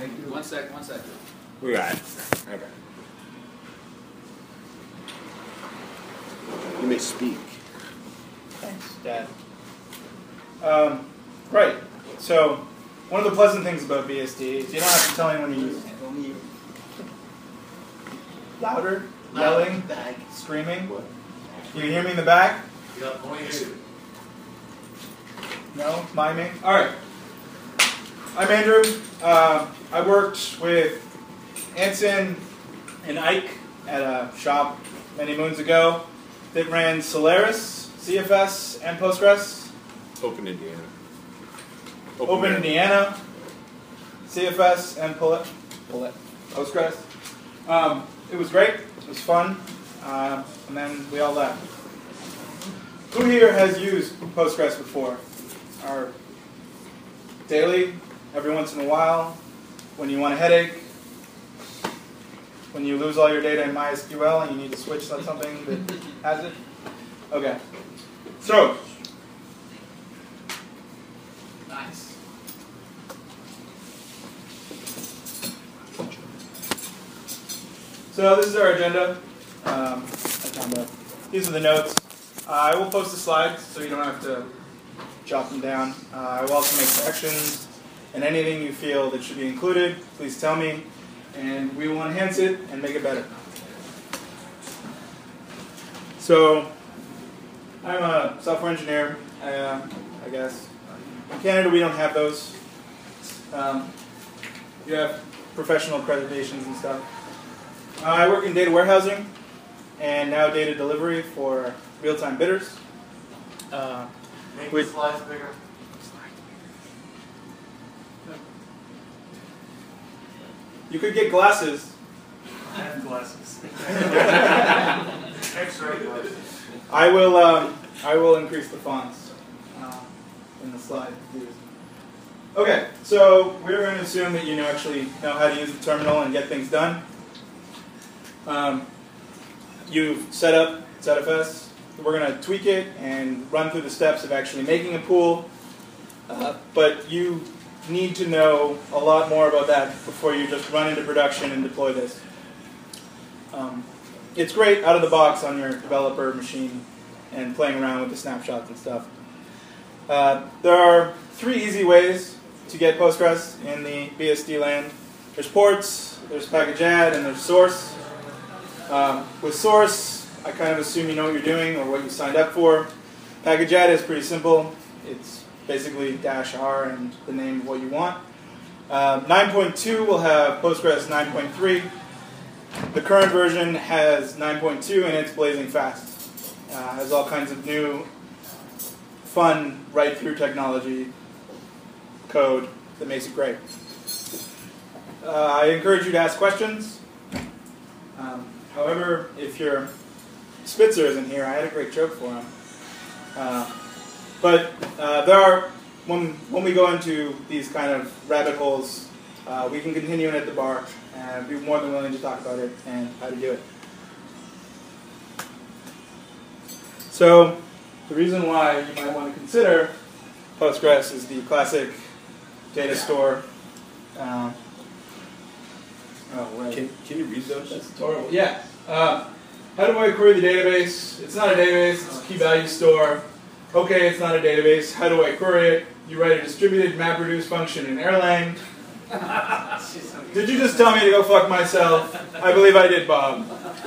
Thank you. One sec. We got it. Okay. You may speak. Thanks, Dad. Right. So, one of the pleasant things about BSD is you don't have to tell anyone you use it. Louder, yelling, screaming. What? You can hear me in the back? Yeah, only you. No? Miming? Alright. I'm Andrew. I worked with Anson and Ike at a shop many moons ago that ran Solaris, CFS, and Postgres. Open Indiana. Open Indiana, CFS, and Postgres. It was great. It was fun. And then we all left. Who here has used Postgres before? Or daily, every once in a while, when you want a headache, when you lose all your data in MySQL and you need to switch to something that has it? Okay. So, Nice. So this is our agenda. These are the notes. I will post the slides so you don't have to jot them down. I will also make corrections, and anything you feel that should be included, please tell me, and we will enhance it and make it better. So, I'm a software engineer, I guess. In Canada, we don't have those. You have professional accreditations and stuff. I work in data warehousing and now data delivery for real-time bidders. Make the slides bigger. You could get glasses. I have glasses. X-ray glasses. I will increase the fonts in the slide views. Okay, so we're going to assume that you actually know how to use the terminal and get things done. You've set up ZFS. We're going to tweak it and run through the steps of actually making a pool. But you need to know a lot more about that before you just run into production and deploy this. It's great out of the box on your developer machine and playing around with the snapshots and stuff. There are 3 easy ways to get Postgres in the BSD land. There's ports, there's package add, and there's source. With source, I kind of assume you know what you're doing or what you signed up for. Package add is pretty simple. It's basically -r and the name of what you want. 9.2 will have Postgres 9.3. The current version has 9.2 and it's blazing fast. Has all kinds of new, fun, write-through technology code that makes it great. I encourage you to ask questions. However, if your Spitzer isn't here, I had a great joke for him. But there are, when we go into these kind of rabbit holes, we can continue it at the bar and be more than willing to talk about it and how to do it. So the reason why you might want to consider Postgres is the classic data store. Can you read those? That's horrible. Yeah. How do I query the database? It's not a database, it's a key value store. Okay, it's not a database. How do I query it? You write a distributed MapReduce function in Erlang. Did you just tell me to go fuck myself? I believe I did, Bob.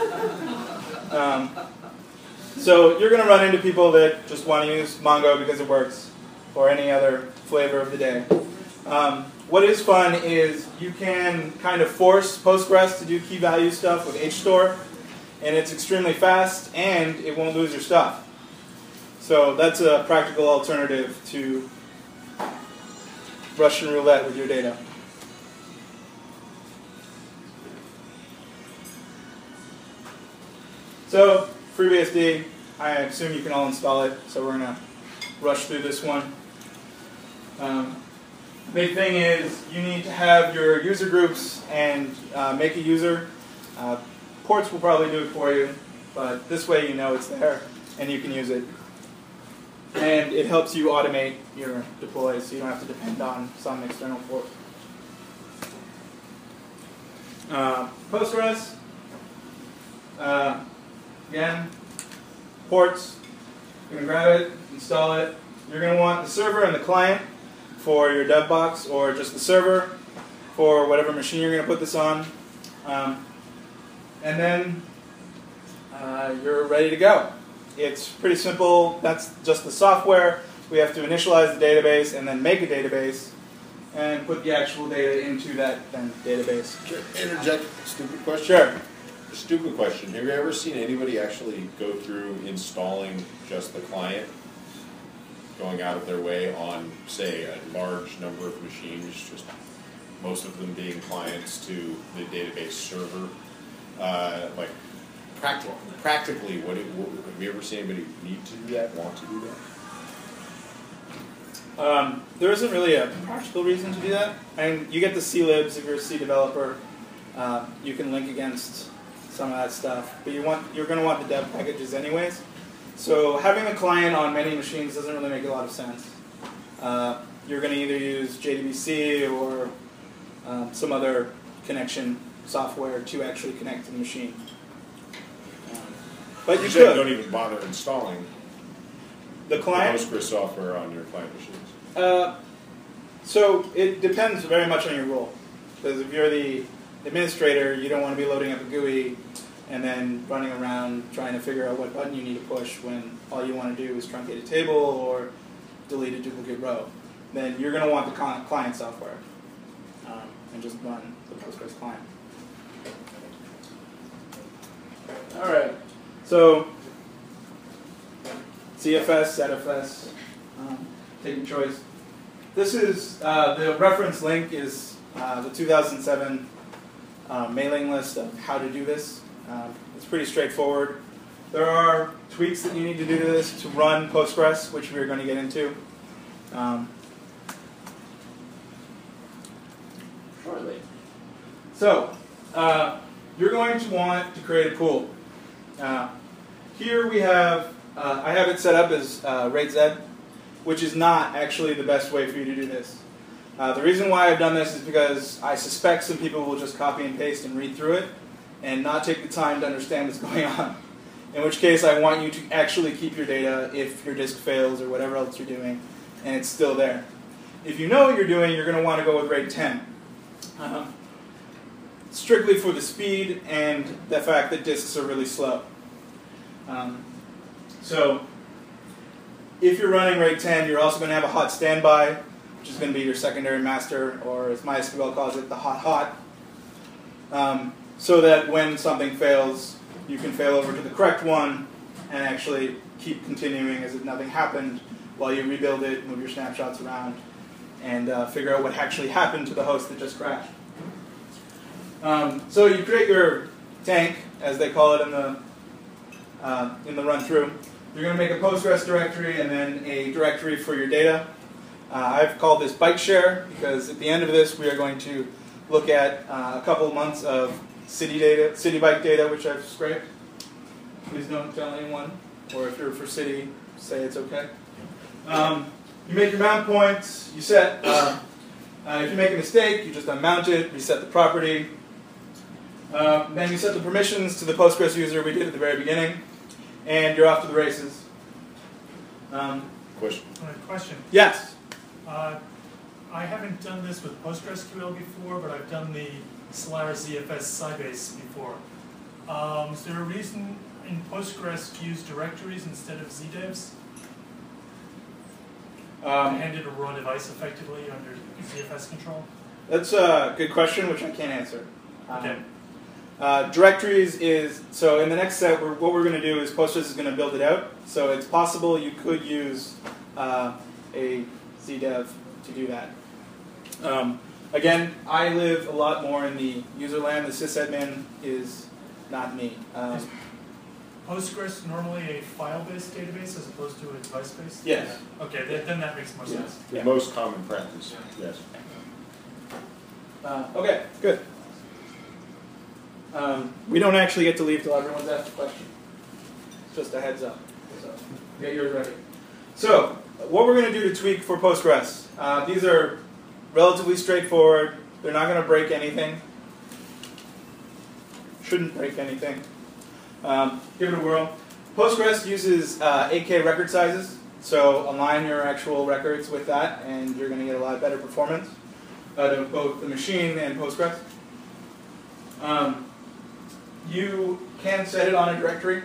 So you're going to run into people that just want to use Mongo because it works, or any other flavor of the day. What is fun is you can kind of force Postgres to do key value stuff with HStore, and it's extremely fast, and it won't lose your stuff. So that's a practical alternative to Russian roulette with your data. So, FreeBSD, I assume you can all install it, so we're going to rush through this one. Big thing is you need to have your user groups and make a user. Ports will probably do it for you, but this way you know it's there and you can use it. And it helps you automate your deploys so you don't have to depend on some external port. Postgres. Again, ports. You're going to grab it, install it. You're going to want the server and the client for your dev box, or just the server for whatever machine you're going to put this on. And then you're ready to go. It's pretty simple. That's just the software. We have to initialize the database and then make a database and put the actual data into that then database. Can I interject a stupid question? Sure. Stupid question. Have you ever seen anybody actually go through installing just the client, going out of their way on, say, a large number of machines, just most of them being clients to the database server? Like, practically, have you ever seen anybody need to do that, want to do that? There isn't really a practical reason to do that. And you get the CLibs if you're a C developer. You can link against some of that stuff, but you're going to want the dev packages anyways. So having a client on many machines doesn't really make a lot of sense. You're going to either use JDBC or some other connection software to actually connect to the machine. But you could. Don't even bother installing The client? Postgres software on your client machines. So it depends very much on your role. Because if you're the administrator, you don't want to be loading up a GUI and then running around trying to figure out what button you need to push when all you want to do is truncate a table or delete a duplicate row. Then you're going to want the client software and just run the Postgres client. All right. So CFS, ZFS, take your choice. This is the reference link is the 2007 mailing list of how to do this. It's pretty straightforward. There are tweaks that you need to do to this to run Postgres, which we're going to get into shortly. So you're going to want to create a pool. Here we have, I have it set up as RaidZ, which is not actually the best way for you to do this. The reason why I've done this is because I suspect some people will just copy and paste and read through it and not take the time to understand what's going on. In which case I want you to actually keep your data if your disk fails or whatever else you're doing and it's still there. If you know what you're doing, you're going to want to go with RAID 10. Strictly for the speed and the fact that disks are really slow. So if you're running RAID 10, you're also going to have a hot standby, which is going to be your secondary master, or as MySQL calls it, the hot. So that when something fails, you can fail over to the correct one and actually keep continuing as if nothing happened while you rebuild it, move your snapshots around, and figure out what actually happened to the host that just crashed. So you create your tank, as they call it in the run-through. You're going to make a Postgres directory and then a directory for your data. I've called this byte share because at the end of this we are going to look at a couple months of city byte data, which I've scraped. Please don't tell anyone, or if you're for city, say it's okay. You make your mount points. You set. If you make a mistake, you just unmount it, reset the property. Then you set the permissions to the Postgres user we did at the very beginning, and you're off to the races. Question. Yes. I haven't done this with PostgreSQL before, but I've done the Solaris ZFS Sybase before. Is there a reason in Postgres to use directories instead of ZDevs? And it a raw device effectively under ZFS control? That's a good question, which I can't answer. Okay. Directories is, so in the next set, what we're going to do is Postgres is going to build it out. So it's possible you could use a ZDev to do that. Again, I live a lot more in the user land. The sysadmin is not me. Is Postgres normally a file-based database as opposed to a device-based? Yes. Okay, then that makes more sense. The most common practice, yes. Okay, good. We don't actually get to leave till everyone's asked a question. Just a heads up. So get yours ready. So what we're going to do to tweak for Postgres. These are relatively straightforward. They're not going to break anything. Shouldn't break anything. Give it a whirl. Postgres uses 8K record sizes, so align your actual records with that, and you're going to get a lot better performance out of both the machine and Postgres. You can set it on a directory.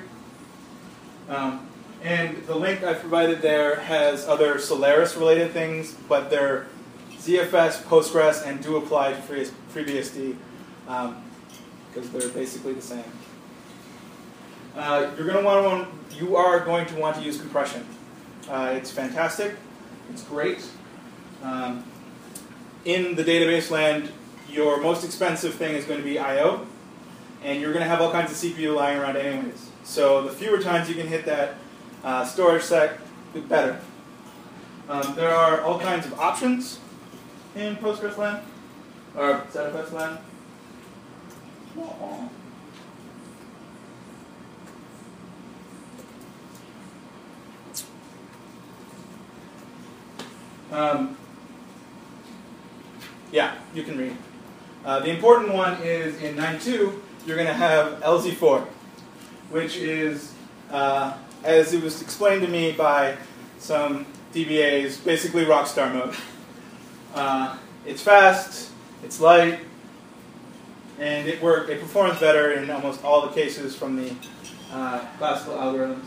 And the link I provided there has other Solaris-related things, but they're ZFS, Postgres, and do apply to FreeBSD because they're basically the same. You are going to want to use compression. It's fantastic. It's great. In the database land, your most expensive thing is going to be I/O, and you're going to have all kinds of CPU lying around anyways. So the fewer times you can hit that storage sec, the better. There are all kinds of options in Postgres land, or ZFS land. Yeah, you can read. The important one is in 9.2, you're going to have LZ4, which is, as it was explained to me by some DBAs, basically rockstar mode. It's fast, it's light, and it performs better in almost all the cases from the classical algorithms.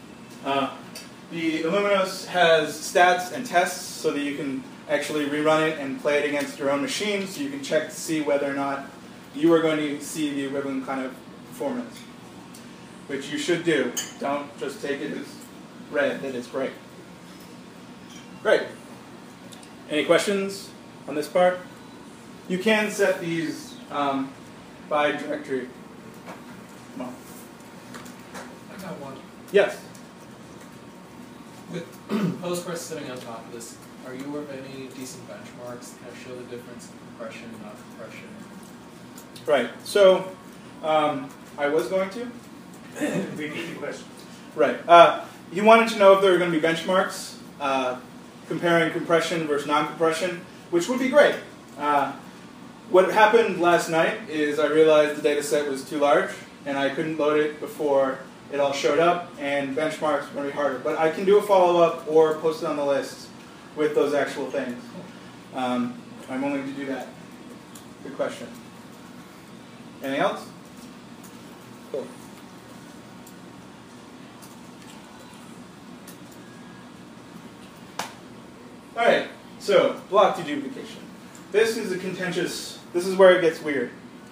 The Illuminos has stats and tests so that you can actually rerun it and play it against your own machine, so you can check to see whether or not you are going to see the equivalent kind of performance, which you should do. Don't just take it as read that it's great. Great. Any questions on this part? You can set these by directory. Come on. I got one. Yes. With Postgres sitting on top of this, are you aware of any decent benchmarks that show the difference in compression and not compression? Right. So I was going to. Repeat the question. Right. You wanted to know if there were going to be benchmarks comparing compression versus non-compression, which would be great. What happened last night is I realized the data set was too large, and I couldn't load it before it all showed up, and benchmarks were going to be harder. But I can do a follow-up or post it on the list with those actual things. I'm willing to do that. Good question. Anything else? Cool. All right, so block deduplication. This is where it gets weird.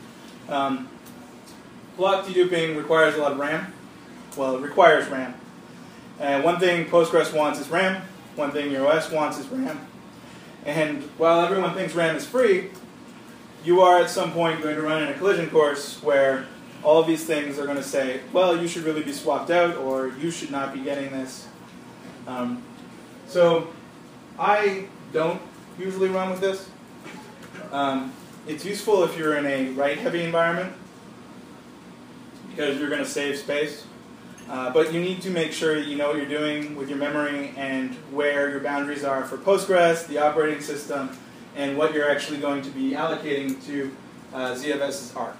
Block deduping requires a lot of RAM. Well, it requires RAM. And one thing Postgres wants is RAM. One thing your OS wants is RAM. And while everyone thinks RAM is free, you are at some point going to run in a collision course where all of these things are going to say, well, you should really be swapped out, or you should not be getting this. So I don't usually run with this. It's useful if you're in a write-heavy environment because you're going to save space. But you need to make sure you know what you're doing with your memory and where your boundaries are for Postgres, the operating system, and what you're actually going to be allocating to ZFS's ARC.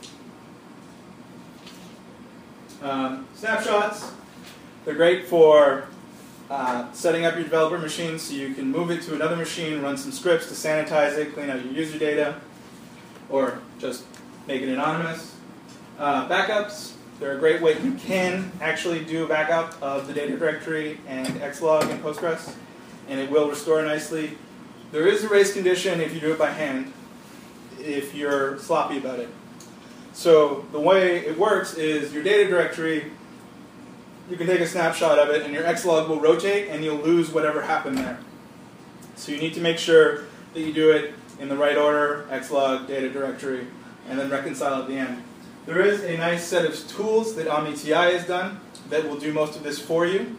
Snapshots, they're great for setting up your developer machine so you can move it to another machine, run some scripts to sanitize it, clean out your user data, or just make it anonymous. Backups, they're a great way. You can actually do a backup of the data directory and Xlog in Postgres, and it will restore nicely. There is a race condition if you do it by hand, if you're sloppy about it. So the way it works is your data directory, you can take a snapshot of it, and your Xlog will rotate, and you'll lose whatever happened there. So you need to make sure that you do it in the right order, Xlog, data directory, and then reconcile at the end. There is a nice set of tools that OmniTI has done that will do most of this for you.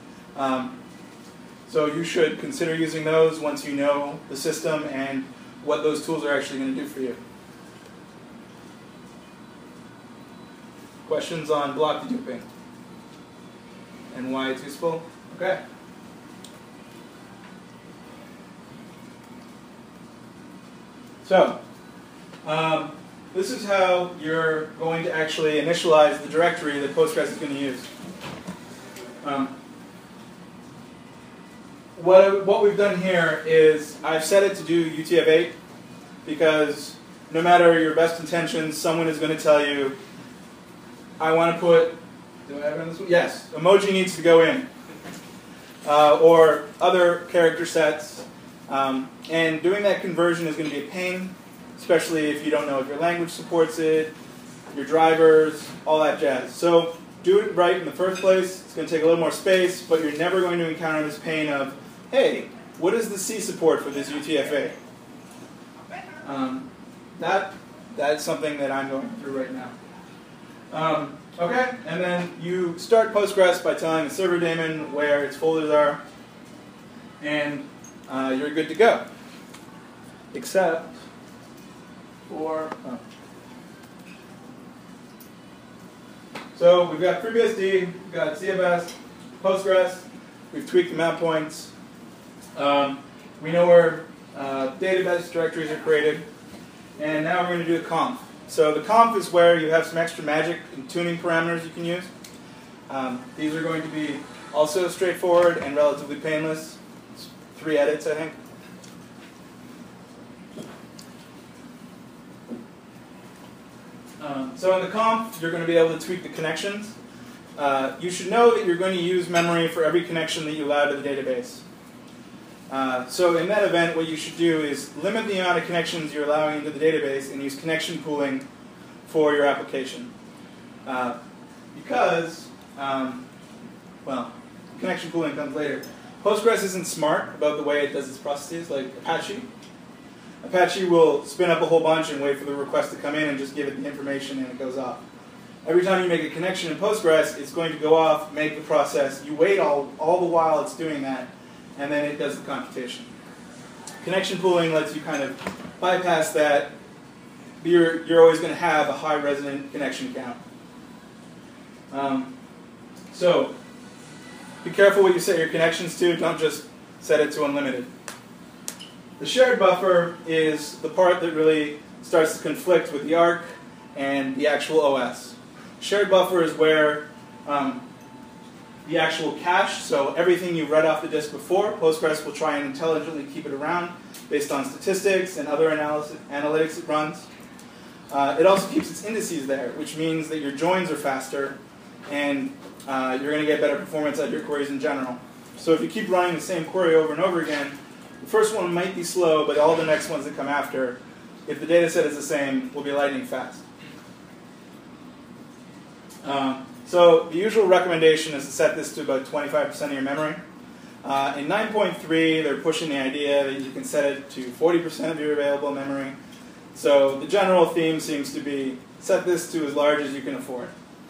So you should consider using those once you know the system and what those tools are actually going to do for you. Questions on block deduping and why it's useful? Okay. So, this is how you're going to actually initialize the directory that Postgres is going to use. What we've done here is I've set it to do UTF-8 because no matter your best intentions, someone is going to tell you, I want to put, do I have it on this one? Yes, emoji needs to go in. Or other character sets. And doing that conversion is going to be a pain, especially if you don't know if your language supports it, your drivers, all that jazz. So do it right in the first place. It's going to take a little more space, but you're never going to encounter this pain of, hey, what does the C support for this UTF-8? That's something that I'm going through right now. Okay, and then you start Postgres by telling the server daemon where its folders are, and you're good to go. Except for... So we've got FreeBSD, we've got CFS, Postgres, we've tweaked the mount points. We know where database directories are created, and now we're going to do the conf. So the conf is where you have some extra magic and tuning parameters you can use. These are going to be also straightforward and relatively painless. It's 3 edits, I think. So in the conf, you're going to be able to tweak the connections. You should know that you're going to use memory for every connection that you allow to the database. So in that event, what you should do is limit the amount of connections you're allowing into the database and use connection pooling for your application. Because, well, connection pooling comes later. Postgres isn't smart about the way it does its processes, like Apache. Apache will spin up a whole bunch and wait for the request to come in and just give it the information and it goes off. Every time you make a connection in Postgres, it's going to go off, make the process. You wait all the while it's doing that, and then it does the computation. Connection pooling lets you kind of bypass that. You're always going to have a high resident connection count. So be careful what you set your connections to. Don't just set it to unlimited. The shared buffer is the part that really starts to conflict with the ARC and the actual OS. Shared buffer is where the actual cache, so everything you read off the disk before, Postgres will try and intelligently keep it around based on statistics and other analytics it runs. It also keeps its indices there, which means that your joins are faster and you're going to get better performance out of your queries in general. So if you keep running the same query over and over again, the first one might be slow, but all the next ones that come after, if the data set is the same, will be lightning fast. So the usual recommendation is to set this to about 25% of your memory. In 9.3, they're pushing the idea that you can set it to 40% of your available memory. So the general theme seems to be set this to as large as you can afford.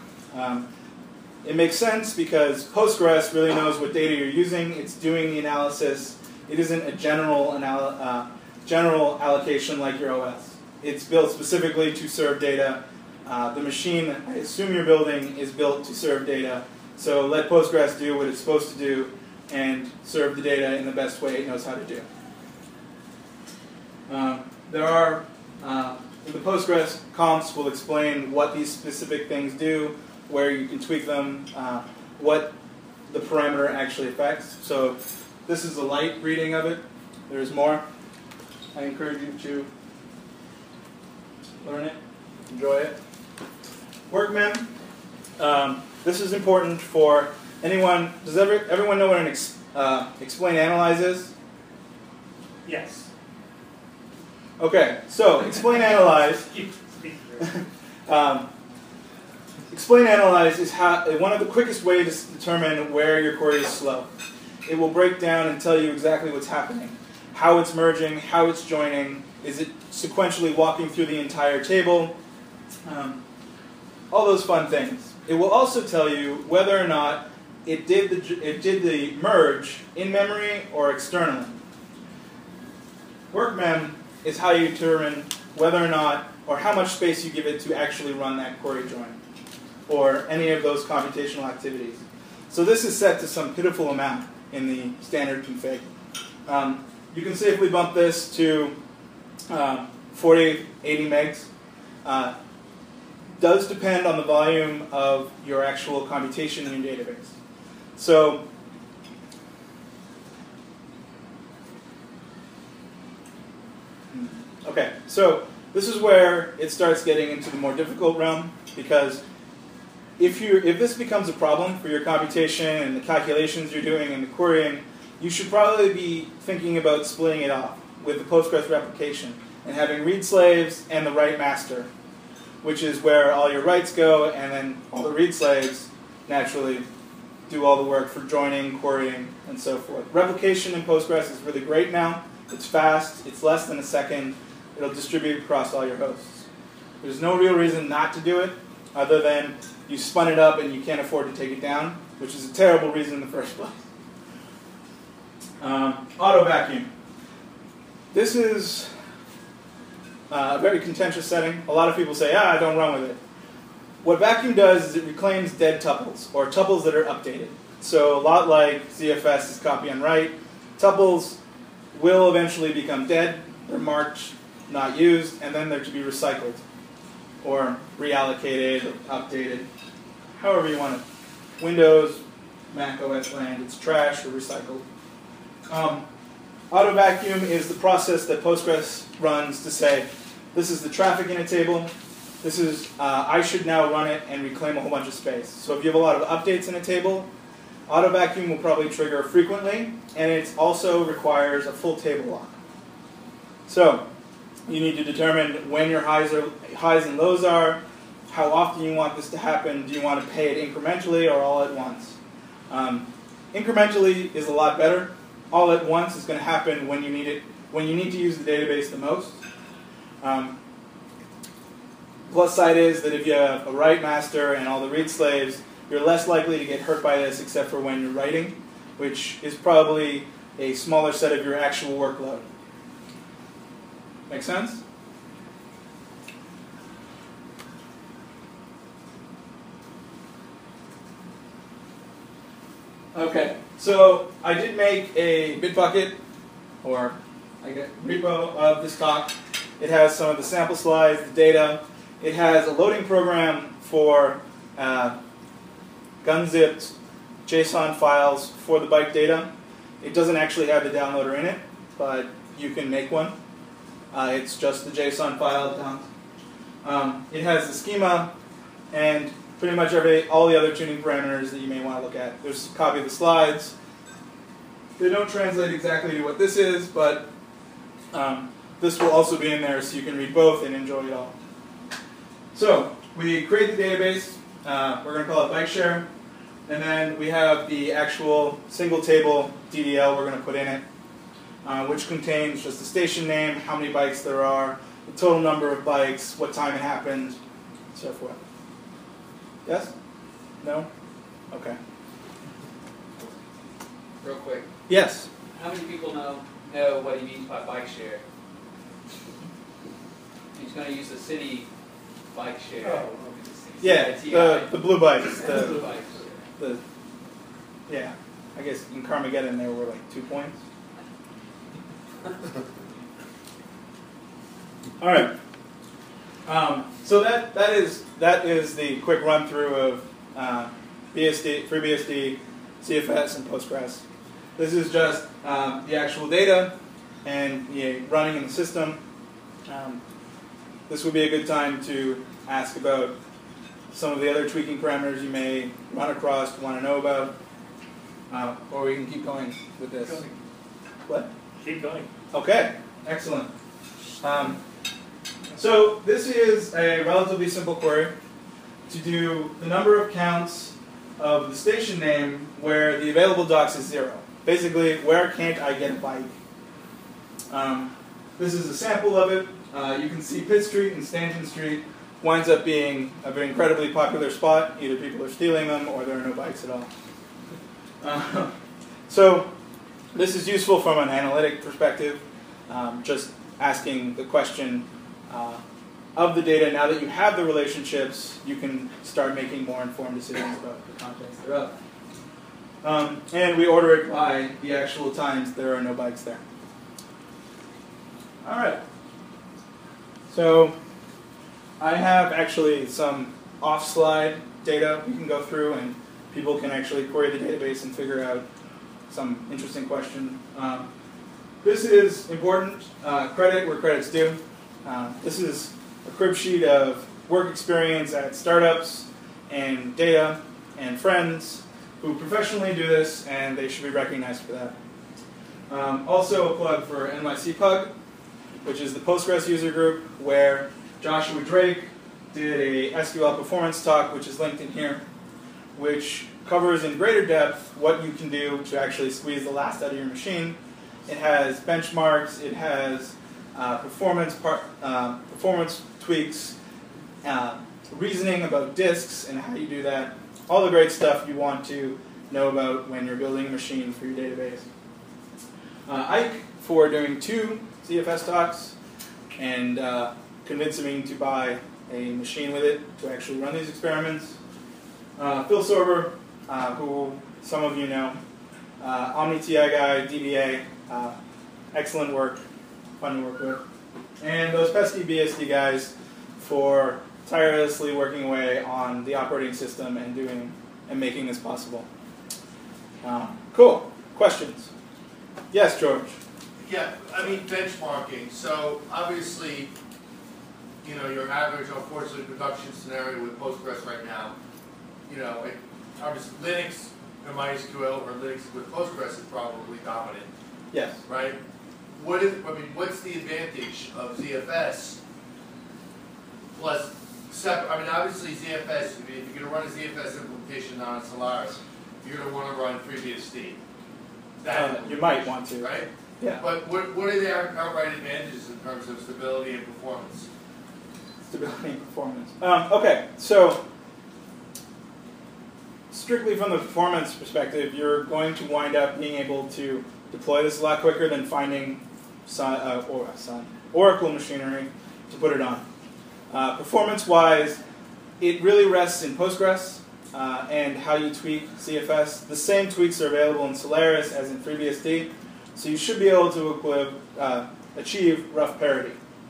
It makes sense because Postgres really knows what data you're using. It's doing the analysis. It isn't a general allocation like your OS. It's built specifically to serve data. The machine, I assume you're building, is built to serve data. So let Postgres do what it's supposed to do and serve the data in the best way it knows how to do. The Postgres confs will explain what these specific things do, where you can tweak them, what the parameter actually affects. So this is a light reading of it. There's more. I encourage you to learn it, enjoy it. Workmem. This is important for anyone. Does everyone know what an explain analyze is? Yes. Okay, so explain analyze. Explain analyze is one of the quickest ways to determine where your query is slow. It will break down and tell you exactly what's happening, how it's merging, how it's joining, is it sequentially walking through the entire table. All those fun things. It will also tell you whether or not it did the merge in memory or externally. Workmem is how you determine whether or not, or how much space you give it to actually run that query join, or any of those computational activities. So this is set to some pitiful amount in the standard config. You can safely bump this to 40, 80 megs. does depend on the volume of your actual computation in your database. So okay, so this is where it starts getting into the more difficult realm, because if this becomes a problem for your computation and the calculations you're doing and the querying, you should probably be thinking about splitting it off with the Postgres replication and having read slaves and the write master, which is where all your writes go, and then all the read slaves naturally do all the work for joining, querying, and so forth. Replication in Postgres is really great now. It's fast. It's less than a second. It'll distribute across all your hosts. There's no real reason not to do it, other than you spun it up and you can't afford to take it down, which is a terrible reason in the first place. Auto vacuum. This is a very contentious setting. A lot of people say, don't run with it. What vacuum does is it reclaims dead tuples, or tuples that are updated. So a lot like ZFS is copy on write, tuples will eventually become dead. They're marked not used, and then they're to be recycled, or reallocated, or updated, however you want it. Windows, Mac OS land, it's trash or recycled. Auto vacuum is the process that Postgres runs to say, this is the traffic in a table, this is, I should now run it and reclaim a whole bunch of space. So if you have a lot of updates in a table, auto vacuum will probably trigger frequently, and it also requires a full table lock. So you need to determine when your highs and lows are, how often you want this to happen, do you want to pay it incrementally or all at once. Incrementally is a lot better. All at once is going to happen when you need it, when you need to use the database the most. Plus side is that if you have a write master and all the read slaves, you're less likely to get hurt by this except for when you're writing, which is probably a smaller set of your actual workload. Make sense? Okay, so I did make a Bitbucket, or I guess repo of this talk. It has some of the sample slides, the data. It has a loading program for gunzipped JSON files for the bike data. It doesn't actually have the downloader in it, but you can make one. It's just the JSON file dump. It has the schema and pretty much all the other tuning parameters that you may want to look at. There's a copy of the slides. They don't translate exactly to what this is, but this will also be in there so you can read both and enjoy it all. So we create the database. We're going to call it BikeShare. And then we have the actual single table DDL we're going to put in it, which contains just the station name, how many bikes there are, the total number of bikes, what time it happened, so forth. Yes? No? Okay. Real quick, Yes? how many people know what he means by bike share? He's going to use the city bike share. Oh. Yeah, the blue bikes. The blue bikes. Yeah, I guess in Carmageddon there were like 2 points. All right. So that is the quick run through of BSD, FreeBSD, CFS, and Postgres. This is just the actual data and running in the system. This would be a good time to ask about some of the other tweaking parameters you may run across, want to know about, or we can keep going with this. Keep going. What? Keep going. Okay, excellent. So this is a relatively simple query to do the number of counts of the station name where the available docs is 0. Basically, where can't I get a bike? This is a sample of it. You can see Pitt Street and Stanton Street winds up being a very incredibly popular spot. Either people are stealing them or there are no bikes at all. So this is useful from an analytic perspective, just asking the question of the data. Now that you have the relationships, you can start making more informed decisions about the context thereof. And we order it by the actual times there are no bikes there. All right. So I have actually some off-slide data we can go through, and people can actually query the database and figure out some interesting question. This is important. Credit where credit's due. This is a crib sheet of work experience at startups and data and friends who professionally do this, and they should be recognized for that. Also a plug for NYC Pug, which is the Postgres user group where Joshua Drake did a SQL performance talk, which is linked in here, which covers in greater depth what you can do to actually squeeze the last out of your machine. It has benchmarks, it has performance tweaks, reasoning about disks and how you do that, all the great stuff you want to know about when you're building a machine for your database. Ike for doing 2 ZFS talks and convincing me to buy a machine with it to actually run these experiments. Phil Sorber, who some of you know, OmniTI guy, DBA, excellent work, fun to work with. And those pesky BSD guys for tirelessly working away on the operating system and making this possible. Cool. Questions? Yes, George. Yeah, I mean benchmarking. So obviously, you know, your average, unfortunately, production scenario with Postgres right now, you know, obviously Linux and MySQL or Linux with Postgres is probably dominant. Yes. Right? What's the advantage of ZFS plus separate? I mean, obviously ZFS. If you're going to run a ZFS implementation on Solaris, you're going to want to run FreeBSD. You might want to. Right? Yeah. But what are the outright advantages in terms of stability and performance? Stability and performance. Okay, so strictly from the performance perspective, you're going to wind up being able to deploy this a lot quicker than finding Oracle machinery to put it on. Performance-wise, it really rests in Postgres and how you tweak CFS. The same tweaks are available in Solaris as in FreeBSD, so you should be able to achieve rough parity.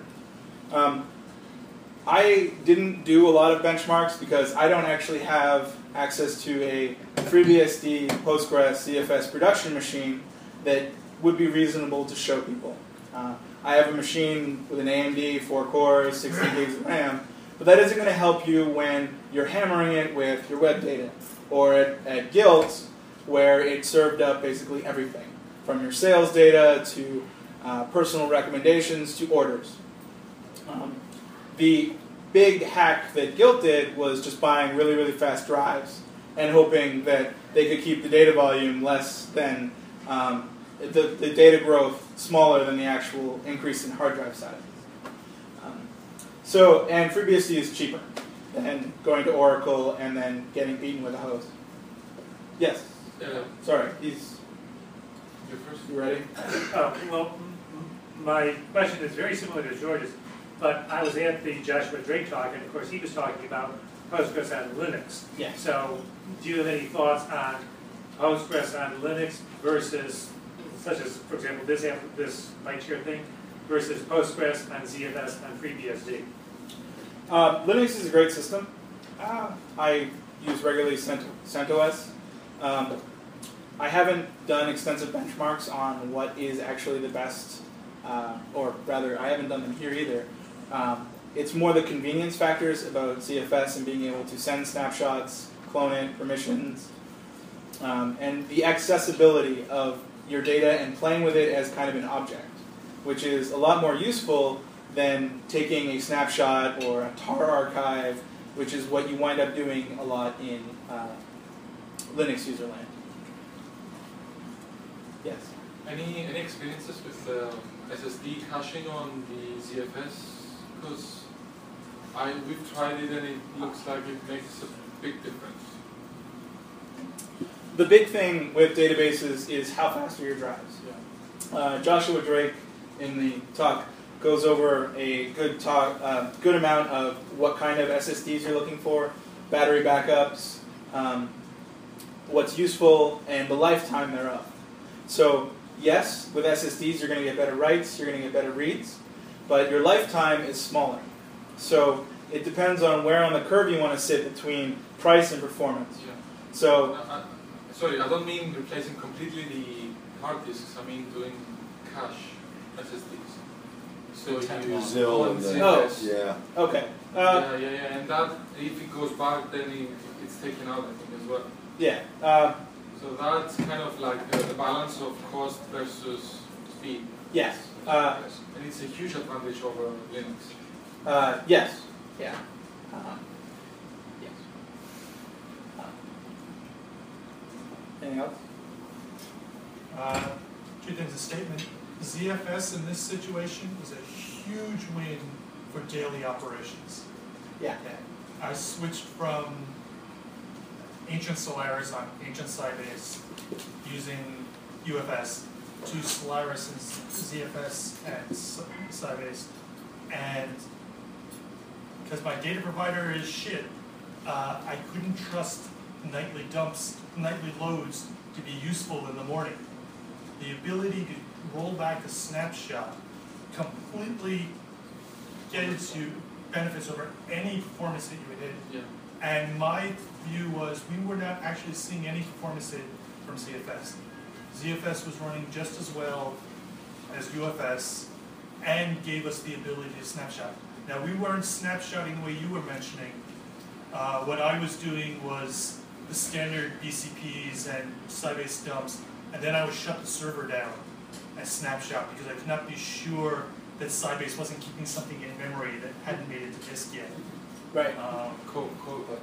I didn't do a lot of benchmarks because I don't actually have access to a FreeBSD Postgres CFS production machine that would be reasonable to show people. I have a machine with an AMD, 4 cores, 16 gigs of RAM, but that isn't going to help you when you're hammering it with your web data, or at Gilt, where it served up basically everything, from your sales data to personal recommendations to orders. The big hack that Gilt did was just buying really, really fast drives and hoping that they could keep the data volume less than the data growth smaller than the actual increase in hard drive size. And FreeBSD is cheaper than going to Oracle and then getting beaten with a hose. Yes. Sorry, you're first. You ready? Well, my question is very similar to George's, but I was at the Joshua Drake talk, and of course he was talking about Postgres on Linux. Yes. So, do you have any thoughts on Postgres on Linux versus, such as, for example, this MyChair thing, versus Postgres on ZFS on FreeBSD? Linux is a great system. I use regularly CentOS. I haven't done extensive benchmarks on what is actually the best, or rather, I haven't done them here either. It's more the convenience factors about ZFS and being able to send snapshots, clone it, permissions, and the accessibility of your data and playing with it as kind of an object, which is a lot more useful than taking a snapshot or a tar archive, which is what you wind up doing a lot in Linux userland. Yes? Any experiences with SSD caching on the ZFS? Because we've tried it and it looks like it makes a big difference. The big thing with databases is how fast are your drives. Yeah. Joshua Drake in the talk goes over a good amount of what kind of SSDs you're looking for, battery backups, what's useful, and the lifetime thereof. So yes, with SSDs you're going to get better writes, you're going to get better reads, but your lifetime is smaller. So it depends on where on the curve you want to sit between price and performance. Yeah. So, Sorry, I don't mean replacing completely the hard disks. I mean doing cache SSDs. So you Zil on and the- ZFS. Yeah. okay. Yeah, and that if it goes back, then it's taken out, I think, as well. Yeah. So that's kind of like the balance of cost versus speed. Yes. And it's a huge advantage over Linux. Yes. Yeah. Yes. Anything else? Two things, a statement. ZFS in this situation is a huge win for daily operations. Yeah. I switched from ancient Solaris on ancient Sybase using UFS to Solaris and ZFS and Sybase, and because my data provider is shit, I couldn't trust nightly dumps, nightly loads to be useful in the morning. The ability to roll back a snapshot completely gets you benefits over any performance that you would hit. Yeah. And my view was we were not actually seeing any performance hit from ZFS. ZFS was running just as well as UFS and gave us the ability to snapshot. Now we weren't snapshotting the way you were mentioning. What I was doing was the standard BCPs and Sybase dumps, and then I would shut the server down and snapshot because I could not be sure that Sybase wasn't keeping something in memory that hadn't made it to disk yet. Right. Callback.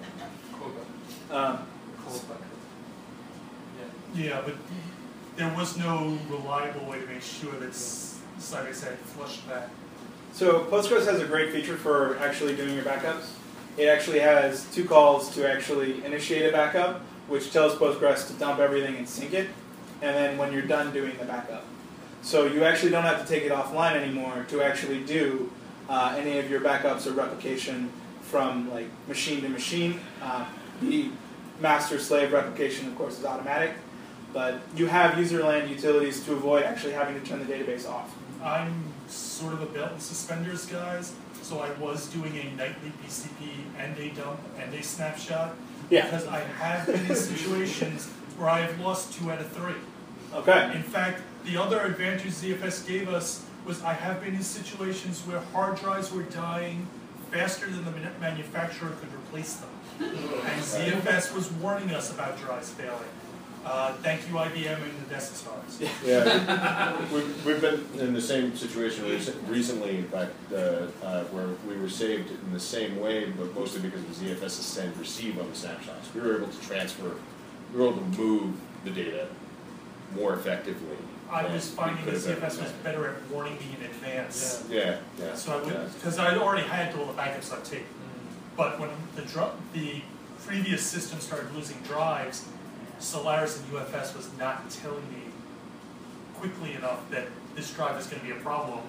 Yeah, but there was no reliable way to make sure that Sybase had flushed that. So Postgres has a great feature for actually doing your backups. It actually has 2 calls to actually initiate a backup, which tells Postgres to dump everything and sync it, and then when you're done doing the backup. So you actually don't have to take it offline anymore to actually do any of your backups or replication from like machine to machine. The master-slave replication, of course, is automatic, but you have userland utilities to avoid actually having to turn the database off. I'm sort of a belt and suspenders guys, so I was doing a nightly BCP and a dump and a snapshot. Yeah. Because I have been in situations where I have lost 2 out of 3. Okay. In fact, the other advantage ZFS gave us was I have been in situations where hard drives were dying faster than the manufacturer could replace them. And ZFS was warning us about drives failing. Thank you, IBM and the desk stars. Yeah, we've been in the same situation recently, in fact, where we were saved in the same way, but mostly because of ZFS's send receive on the snapshots. We were able to transfer, we were able to move the data more effectively. I was finding that ZFS was better at warning me in advance. Yeah. So I would, because I already had all the backups on tape. But when the previous system started losing drives, Solaris and UFS was not telling me quickly enough that this drive is going to be a problem,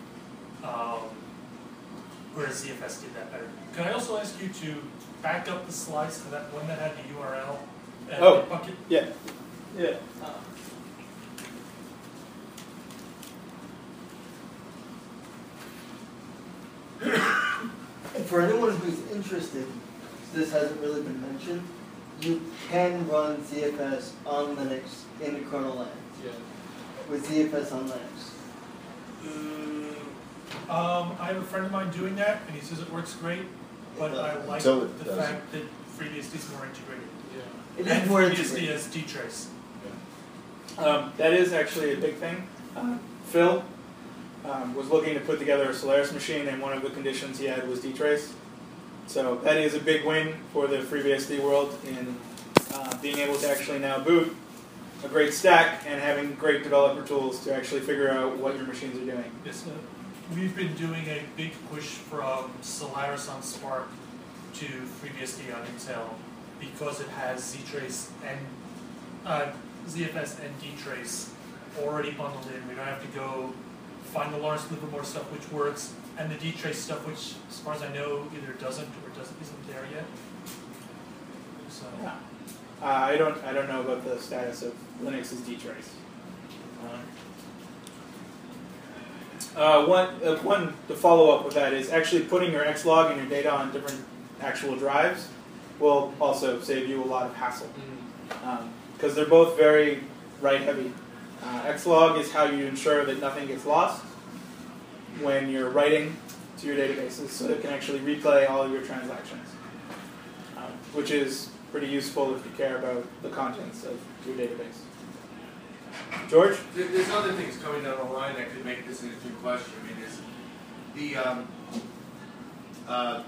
whereas ZFS did that better. Can I also ask you to back up the slides to that one that had the URL? Oh. The bucket? Yeah. Yeah. For anyone who's interested, this hasn't really been mentioned, you can run ZFS on Linux in the kernel land. Yeah. With ZFS on Linux. I have a friend of mine doing that, and he says it works great, but I like Until the it doesn't. fact that FreeBSD is more integrated. Yeah. It And is more FreeBSD integrated. has dtrace. That is actually a big thing. Phil was looking to put together a Solaris machine, and one of the conditions he had was dtrace. So that is a big win for the FreeBSD world in being able to actually now boot a great stack and having great developer tools to actually figure out what your machines are doing. Yes, we've been doing a big push from Solaris on Spark to FreeBSD on Intel because it has ZFS and dtrace already bundled in. We don't have to go find the Lawrence Livermore stuff which works, and the dtrace stuff which, as far as I know, either doesn't or isn't there yet. So Yeah. I don't know about the status of Linux's dtrace. The follow-up with that is actually putting your Xlog and your data on different actual drives will also save you a lot of hassle. Because they're both very write-heavy. Xlog is how you ensure that nothing gets lost when you're writing to your databases, so it can actually replay all of your transactions, which is pretty useful if you care about the contents of your database. George? There's other things coming down the line that could make this an interesting question. I mean, is the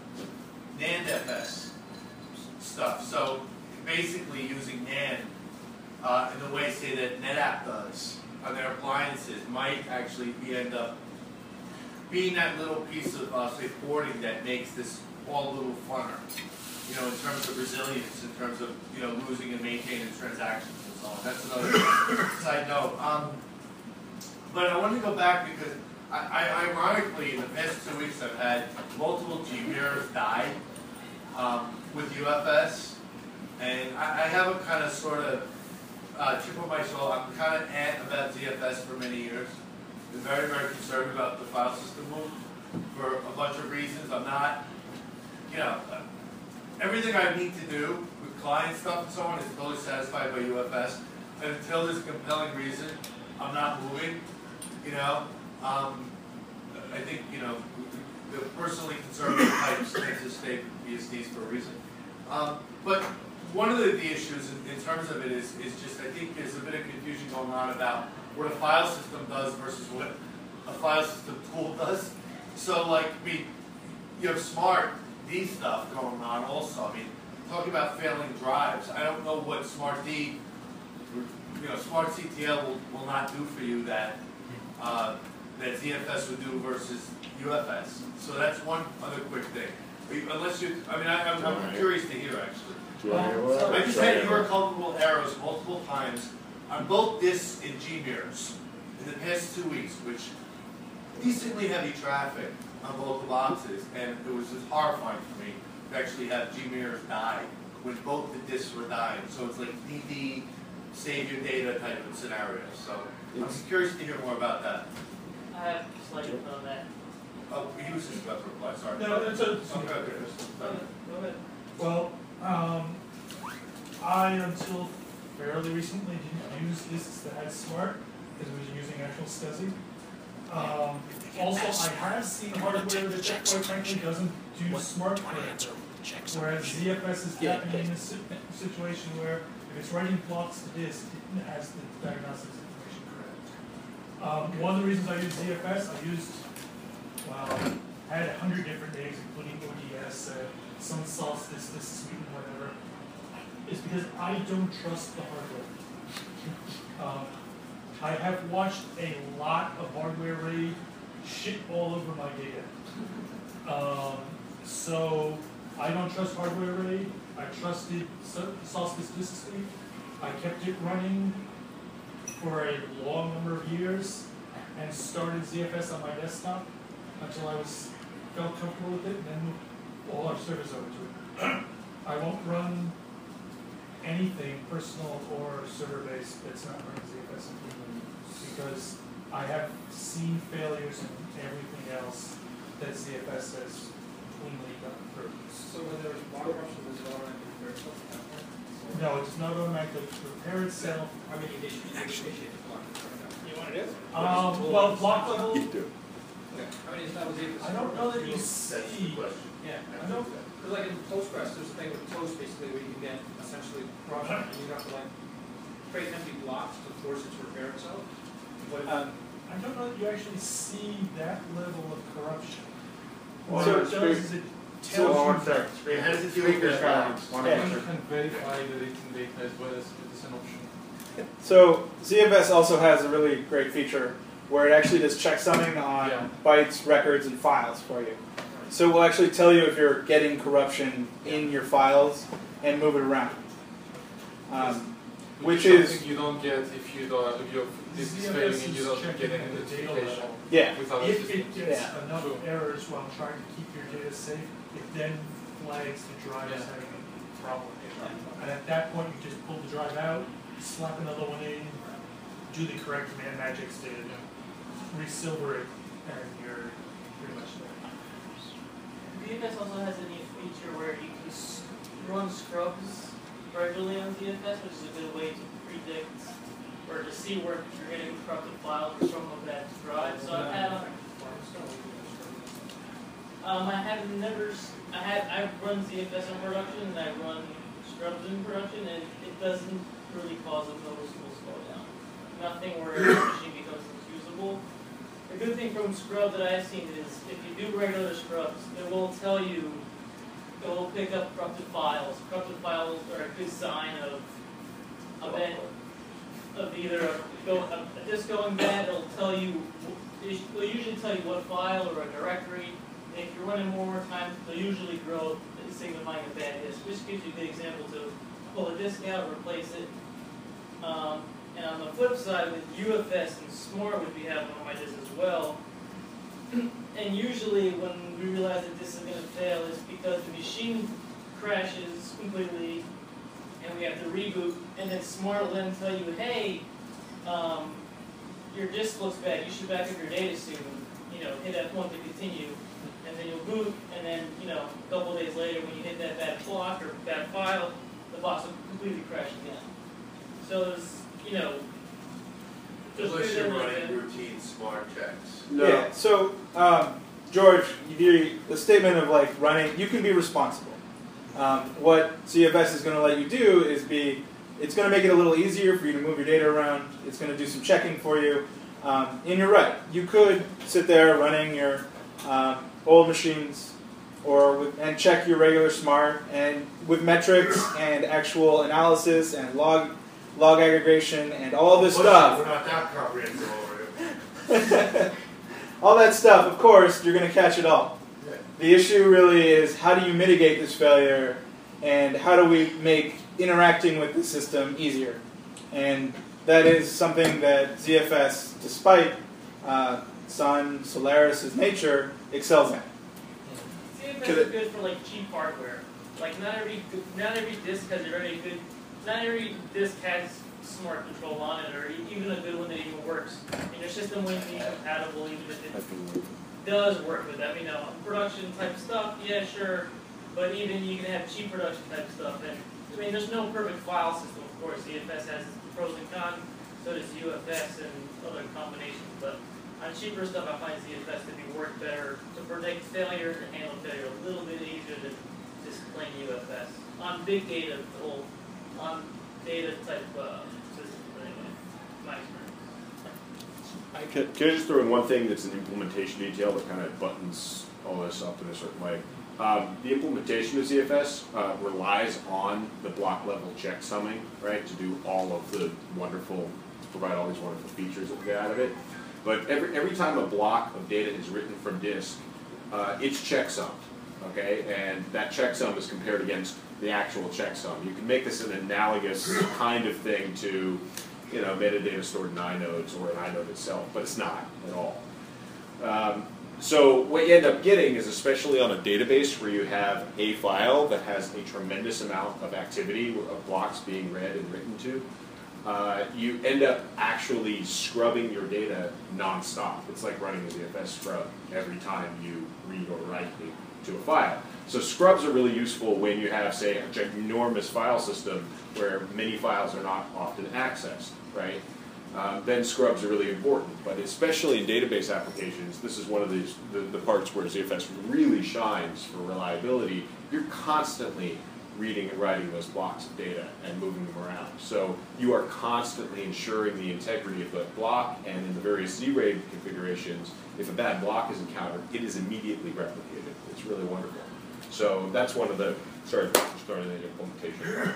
NAND-FS stuff. So basically using NAND in the way, say, that NetApp does on their appliances might actually end up being that little piece of, say, porting that makes this all a little funner. You know, in terms of resilience, in terms of, you know, losing and maintaining transactions and so on. That's another side note. But I wanted to go back because I ironically, in the past 2 weeks, I've had multiple GMIRs die with UFS. And I have a kind of sort of chip on my shoulder. I'm kind of about ZFS for many years. Been very, very concerned about the file system move for a bunch of reasons. I'm not, you know, everything I need to do with client stuff and so on is totally satisfied by UFS. And until there's a compelling reason, I'm not moving, you know. I think, you know, the personally conservative types tend to stay BSDs for a reason. But one of the issues in terms of it is just, I think there's a bit of confusion going on about what a file system does versus what a file system tool does. So, like, you have smart D stuff going on also. I mean, talking about failing drives, I don't know what smart D, you know, smart CTL will not do for you that that ZFS would do versus UFS. So that's one other quick thing. Unless you, I mean, I'm curious to hear actually. I just had irrecoverable errors multiple times on both disks and GMIRs in the past 2 weeks, which decently heavy traffic on both the boxes, and it was just horrifying for me to actually have GMIRs die when both the disks were dying. So it's like DD, save your data type of scenario. So I'm curious to hear more about that. I have slightly on that. Oh, he was just about to reply, sorry. No, it's a, Okay. Go ahead. well, I, until fairly recently, didn't use disks that had smart, because I was using actual SCSI. Also, I have seen hardware that quite frankly doesn't do smart correctly. Whereas ZFS is happening in a situation where if it's writing blocks to disk, it has the diagnostics information correct. One of the reasons I use ZFS, I had 100 different names, including ODS, some Solstice, this Sweden, whatever, is because I don't trust the hardware. I have watched a lot of hardware RAID shit all over my data. So I don't trust hardware RAID. I trusted Solstice Disk State. I kept it running for a long number of years and started ZFS on my desktop until I felt comfortable with it, and then moved all our servers over to it. I won't run anything personal or server-based that's not running ZFS improvement because I have seen failures in everything else that ZFS has cleanly gotten through. So when there's block corruption, does it automatically repair itself? No, it does not automatically repair itself. How many days do you actually block corruption? You want it is? Well, block level, How many levels is it? I don't know that you That's the see. question. Yeah, I don't, because like in Postgres, there's a thing with Toast basically where you can get essentially corruption and you have to like create empty blocks to force it to repair itself. But I don't know that you actually see that level of corruption. Well, What so it does is it tells you It has to do with the You can verify the written data as well as it is an option. So ZFS also has a really great feature where it actually does checksumming on bytes, records, and files for you. So it will actually tell you if you're getting corruption in your files and move it around. Which is something you don't get if your disk is failing and you don't get any notification. yeah. Without If it gets Yeah. enough True. errors while trying to keep your data safe, it then flags the drive as having a problem. And at that point, you just pull the drive out, slap another one in, do the correct command magics to resilver it, and you're pretty much there. ZFS also has a neat feature where you can run scrubs regularly on ZFS, which is a good way to predict or to see where you're getting corrupted files from a bad drive. So I've had I've run ZFS in production and I run scrubs in production, and it doesn't really cause a noticeable slowdown. Nothing where the machine becomes unusable. The good thing from scrubs that I've seen is if you do regular scrubs, it will tell you, it will pick up corrupted files. Corrupted files are a good sign of either a disk going bad. It'll tell you, it'll usually tell you what file or a directory. And if you're running more time, they'll usually grow signifying a bad disk, which gives you a good example to pull a disk out, replace it. And on the flip side, with UFS and Smart, which we have on my disk as well, and usually when we realize that this is going to fail, is because the machine crashes completely, and we have to reboot, and then Smart will then tell you, hey, your disk looks bad, you should back up your data soon, hit F1 to continue, and then you'll boot, and then, a couple of days later, when you hit that bad block or bad file, the box will completely crash again. So there's, Unless you're running routine smart checks. No. Yeah, so, George, the statement of running, you can be responsible. What ZFS is going to let you do is it's going to make it a little easier for you to move your data around. It's going to do some checking for you. And you're right. You could sit there running your old machines and check your regular Smart, and with metrics and actual analysis and log aggregation and all this stuff. We're not that comprehensive over here. All that stuff, of course, you're going to catch it all. Yeah. The issue really is, how do you mitigate this failure, and how do we make interacting with the system easier? And that is something that ZFS, despite Sun, Solaris' nature, excels at. ZFS is good for cheap hardware. Not every disk has a very good. Not every disk has Smart Control on it, or even a good one that even works. And your system wouldn't be compatible even if it does work with that. Production type stuff, yeah, sure. But even you can have cheap production type stuff. And there's no perfect file system, of course. ZFS has its pros and cons, so does UFS and other combinations. But on cheaper stuff, I find ZFS to be work better to predict failure and handle failure a little bit easier than just plain UFS. On big data, on data type systems, anyway, my experience. Can I just throw in one thing that's an implementation detail that kind of buttons all this up in a certain way? The implementation of ZFS relies on the block level checksumming, right, to do all of the provide all these wonderful features that we get out of it. But every time a block of data is written from disk, it's checksummed, okay, and that checksum is compared against the actual checksum. You can make this an analogous kind of thing to, metadata stored in inodes or an inode itself, but it's not at all. So what you end up getting is, especially on a database where you have a file that has a tremendous amount of activity of blocks being read and written to, you end up actually scrubbing your data nonstop. It's like running a ZFS scrub every time you read or write to a file. So scrubs are really useful when you have, say, a ginormous file system where many files are not often accessed, right? Then scrubs are really important. But especially in database applications, this is one of the parts where ZFS really shines for reliability. You're constantly reading and writing those blocks of data and moving them around. So you are constantly ensuring the integrity of that block, and in the various Z-RAID configurations, if a bad block is encountered, it is immediately replicated. It's really wonderful. So that's one of the, starting the implementation.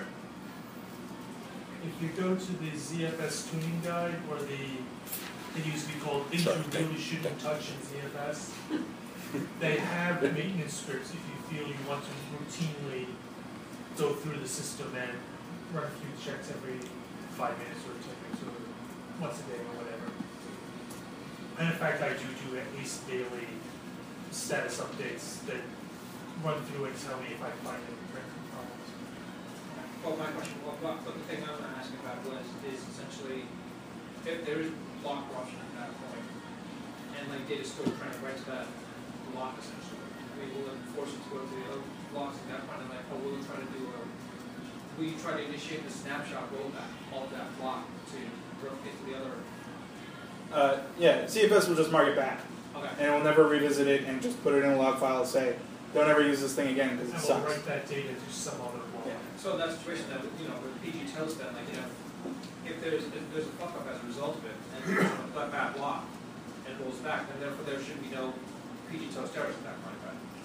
If you go to the ZFS tuning guide, or it used to be called things you really shouldn't touch in ZFS, they have maintenance scripts if you feel you want to routinely go through the system and run a few checks every 5 minutes or 10 minutes or once a day or whatever. And in fact, I do at least daily status updates that run through and tell me if I find any problems. Well, my question, the thing I was going to ask about is essentially, if there is block corruption at that point, and like data still trying to write to that block essentially. I mean, will it force it to go to the other blocks at that point, and like, or will it try to do will you try to initiate the snapshot rollback of that block to replicate to the other? Yeah, CFS will just mark it back, Okay. and it will never revisit it and just put it in a log file and say, don't ever use this thing again because it And we'll sucks. write that data to some other block. Yeah. So in that situation, that you know, with PG Toast, then like if there's a fuck up as a result of it, and it's a bad block, and rolls back, then therefore there should be no PG Toast errors at that point,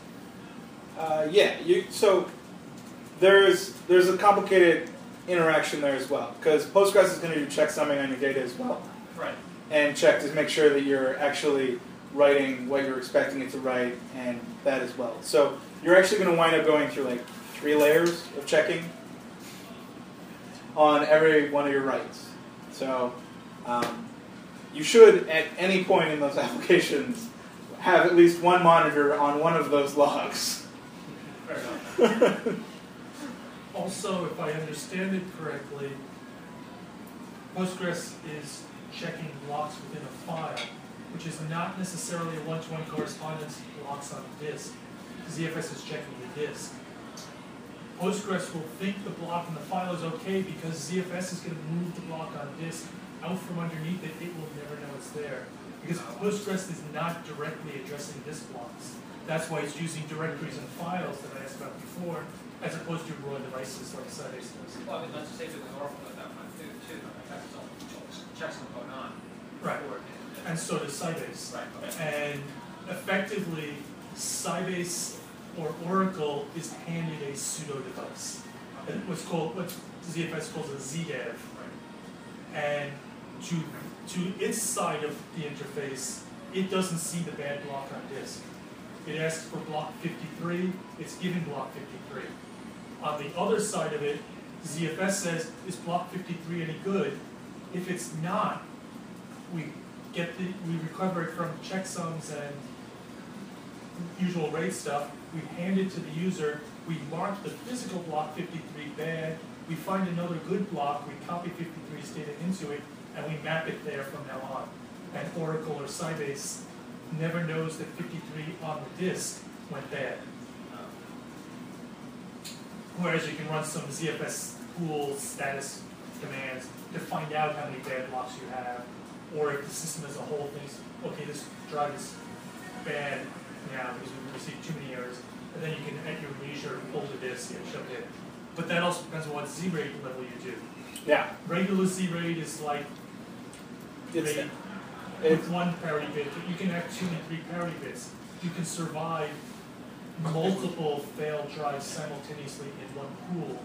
right? So there's a complicated interaction there as well, because Postgres is going to do checksumming on your data as well, Right. and check to make sure that you're actually writing what you're expecting it to write, and that as well. So you're actually going to wind up going through like 3 layers of checking on every one of your writes. So you should, at any point in those applications, have at least one monitor on one of those logs. Fair enough. Also, if I understand it correctly, Postgres is checking blocks within a file, which is not necessarily a one-to-one correspondence to blocks on a disk. ZFS is checking the disk. Postgres will think the block in the file is okay because ZFS is going to move the block on disk out from underneath it. It will never know it's there because Postgres is not directly addressing disk blocks. That's why it's using directories and files that I asked about before, as opposed to raw devices like Sybase does. Well, I mean, let's just say it was Oracle at that point too. That's its own checks going on. Right. And so does Sybase. Right. Okay. And effectively, Sybase or Oracle is handed a pseudo device. And what ZFS calls a ZDEV. And to its side of the interface, it doesn't see the bad block on disk. It asks for block 53, it's giving block 53. On the other side of it, ZFS says, is block 53 any good? If it's not, we recover it from checksums and usual RAID stuff, we hand it to the user, we mark the physical block 53 bad, we find another good block, we copy 53's data into it, and we map it there from now on. And Oracle or Sybase never knows that 53 on the disk went bad. Whereas you can run some ZFS pool status commands to find out how many bad blocks you have, or if the system as a whole thinks, okay, this drive is bad now because we've received too many errors, and then you can, at your leisure, pull the disk and shove it in. But that also depends on what Z-RAID level you do. Yeah. Regular Z-RAID is like RAID with 1 parity bit, but you can have 2 and 3 parity bits. You can survive multiple failed drives simultaneously in one pool.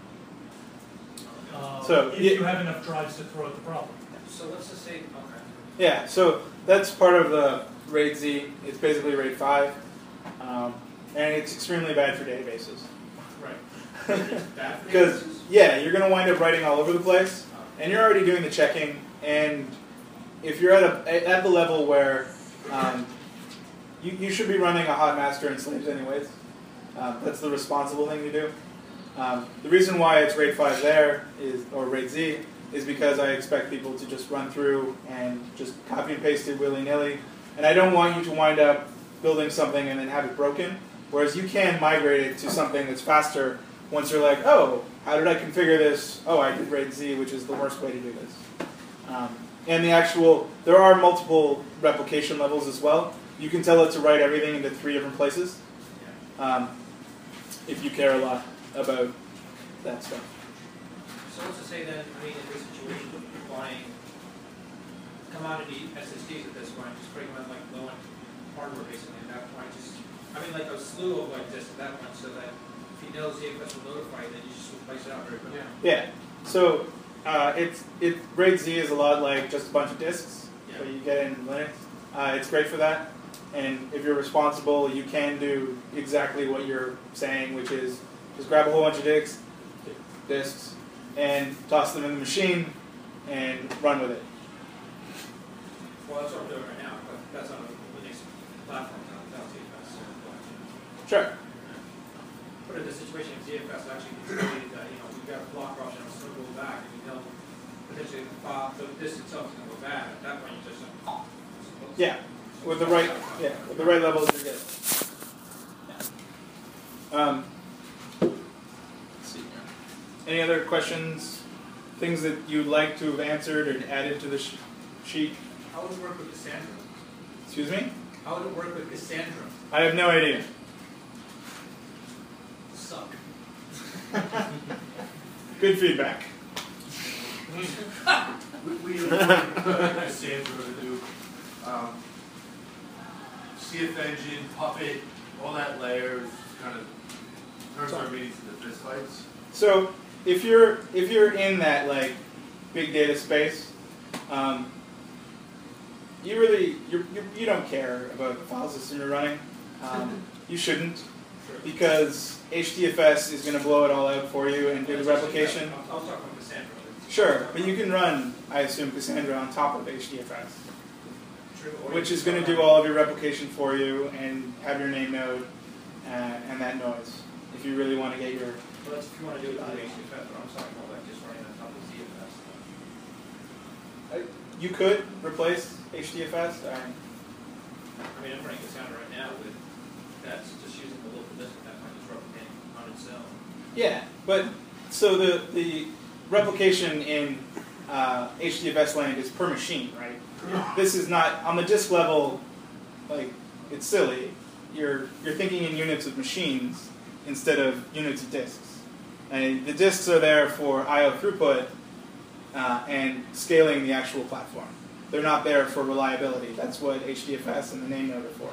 So if you have enough drives to throw at the problem. So let's just say, okay. Yeah, so that's part of the RAID Z. It's basically RAID 5, and it's extremely bad for databases. Right. Because, yeah, you're going to wind up writing all over the place, and you're already doing the checking, and if you're at the level where you should be running a hot master and slaves anyways. That's the responsible thing to do. The reason why it's RAID 5 there, or RAID Z, is because I expect people to just run through and just copy and paste it willy-nilly. And I don't want you to wind up building something and then have it broken. Whereas you can migrate it to something that's faster once you're like, oh, how did I configure this? Oh, I did RAID Z, which is the worst way to do this. And there are multiple replication levels as well. You can tell it to write everything into 3 different places if you care a lot about that stuff. So let's just say then, I mean, in this situation, you're buying commodity SSDs at this point, just bring them in like low-end hardware basically at that point. Like a slew of like this at that point, so that if you know ZFS will notify you, then you just replace it out very quickly. Yeah. So RAID Z is a lot like just a bunch of disks that you get in Linux. It's great for that. And if you're responsible, you can do exactly what you're saying, which is just grab a whole bunch of disks, and toss them in the machine, and run with it. Well, that's what I'm doing right now, but that's on a Linux platform, not ZFS. Sure. But in the situation of ZFS actually decided that, we've got a block option, it's going to go back, and potentially the disk itself is going to go bad. At that point, you just Yeah. with the right levels, you're good. Yeah. Let's see here. Any other questions? Things that you'd like to have answered or added to the sheet? How would it work with Cassandra? Excuse me? How would it work with Cassandra? I have no idea. Suck. Good feedback. We use Cassandra to do CF Engine, Puppet, all that layers, kind of turns our meetings into fist fights. So if you're in that like big data space, you don't care about the file system you're running. You shouldn't, because HDFS is going to blow it all out for you and do the replication. I'll talk about Cassandra. Sure, but you can run, I assume, Cassandra on top of HDFS, which is going to do all of your replication for you and have your name node and that noise. If you really want to get your... Well, that's if you want to do it with HDFS, but I'm talking about like just running on top of ZFS. You could replace HDFS. I mean, I'm running Cassandra right now with that's just using the local disk at that point, just replicating on its own. Yeah, but so the replication in HDFS land is per machine, right? Yeah. This is not on the disk level. Like, it's silly. You're thinking in units of machines instead of units of disks. And the disks are there for I/O throughput and scaling the actual platform. They're not there for reliability. That's what HDFS and the name node are for.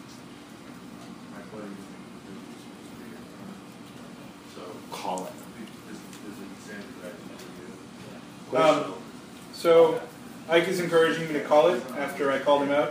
Call it. So Ike is encouraging me to call it after I called him out.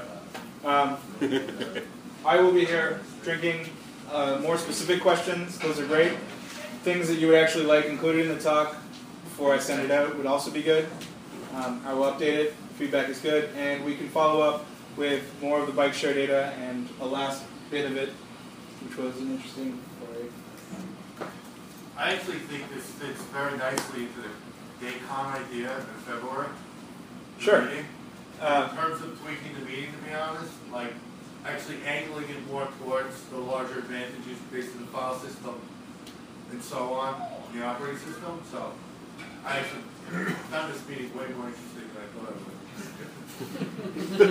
I will be here drinking more specific questions. Those are great. Things that you would actually like included in the talk before I send it out would also be good. I will update it. Feedback is good. And we can follow up with more of the bike share data and a last bit of it, which was an interesting story. I actually think this fits very nicely into the DayCon idea in February. Sure. In terms of tweaking the meeting, to be honest, like actually angling it more towards the larger advantages based on the file system and so on, the operating system. So I actually found this meeting way more interesting than I thought it would.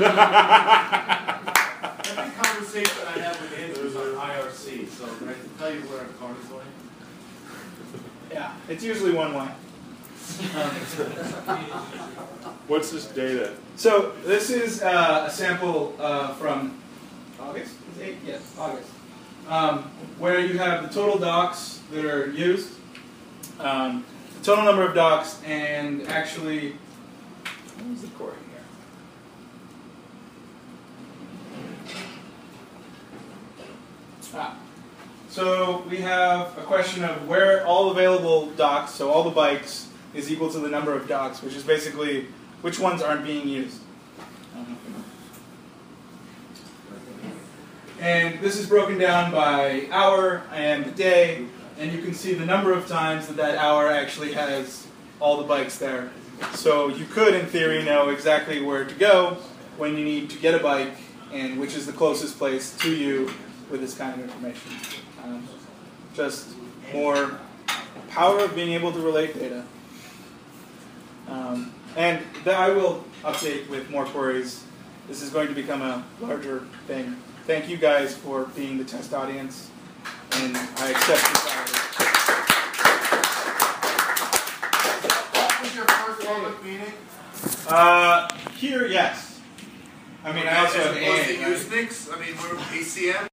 Every conversation I have with Andrew is on IRC, so I can tell you where our car is going. Yeah, it's usually one way. What's this data? So this is a sample from August? Yes, August. Where you have the total docs that are used, the total number of docs, and actually, what was the core here? So we have a question of where all available docs, so all the bikes, is equal to the number of docs, which is basically which ones aren't being used. And this is broken down by hour and the day, and you can see the number of times that hour actually has all the bikes there. So you could, in theory, know exactly where to go when you need to get a bike, and which is the closest place to you with this kind of information. Just more power of being able to relate data. And I will update with more queries. This is going to become a larger thing. Thank you guys for being the test audience, and I accept your salary. What was your first public meeting? Here, yes. I mean, I also have As opposed to Usenix? I mean, we're ACM.